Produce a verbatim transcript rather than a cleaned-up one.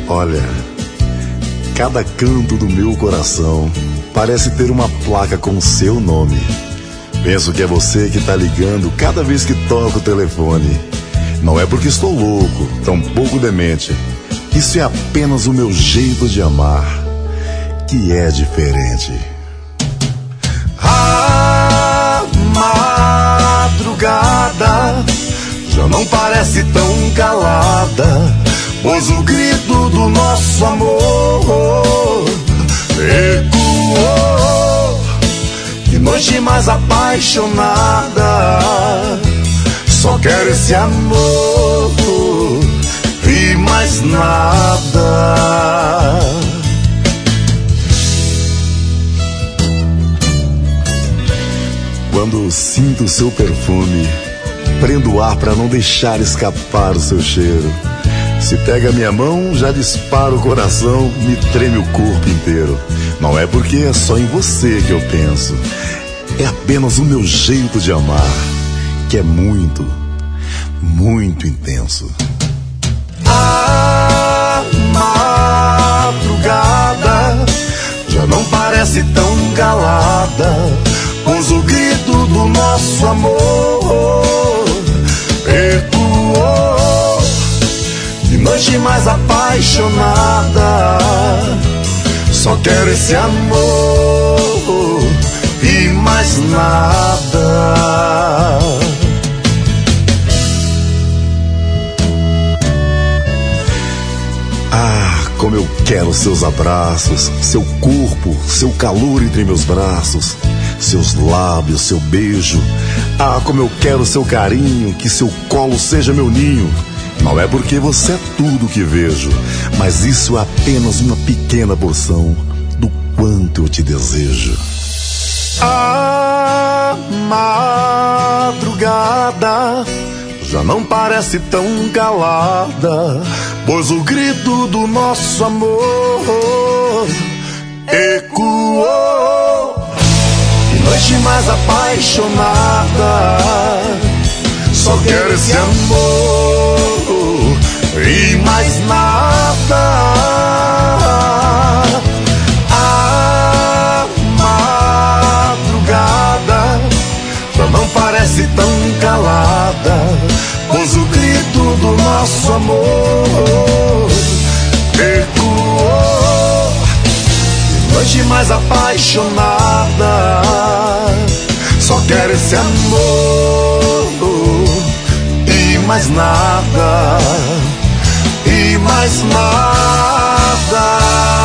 Olha, cada canto do meu coração parece ter uma placa com o seu nome. Penso que é você que tá ligando cada vez que toco o telefone. Não é porque estou louco, tão pouco demente. Isso é apenas o meu jeito de amar, que é diferente. A madrugada já não parece tão calada, pois o grito do nosso amor ecoou. Que noite mais apaixonada, só quero esse amor e mais nada. Quando sinto seu perfume, prendo o ar pra não deixar escapar o seu cheiro. Se pega minha mão, já dispara o coração, me treme o corpo inteiro. Não é porque é só em você que eu penso, é apenas o meu jeito de amar, que é muito, muito intenso. A madrugada já não parece tão calada, pois o grito do nosso amor ecoou. Que noite mais apaixonada, só quero esse amor e mais nada. Ah, como eu quero seus abraços, seu corpo, seu calor entre meus braços, seus lábios, seu beijo. Ah, como eu quero seu carinho, que seu colo seja meu ninho. Não é porque você é tudo que vejo, mas isso é apenas uma pequena porção do quanto eu te desejo. A madrugada já não parece tão calada, pois o grito do nosso amor ecoou. Que noite mais apaixonada, só quero esse amor e mais nada. A madrugada já não parece tão calada, pois o grito do nosso amor ecoou. Que noite mais apaixonada, só quero esse amor e mais nada, e mais nada.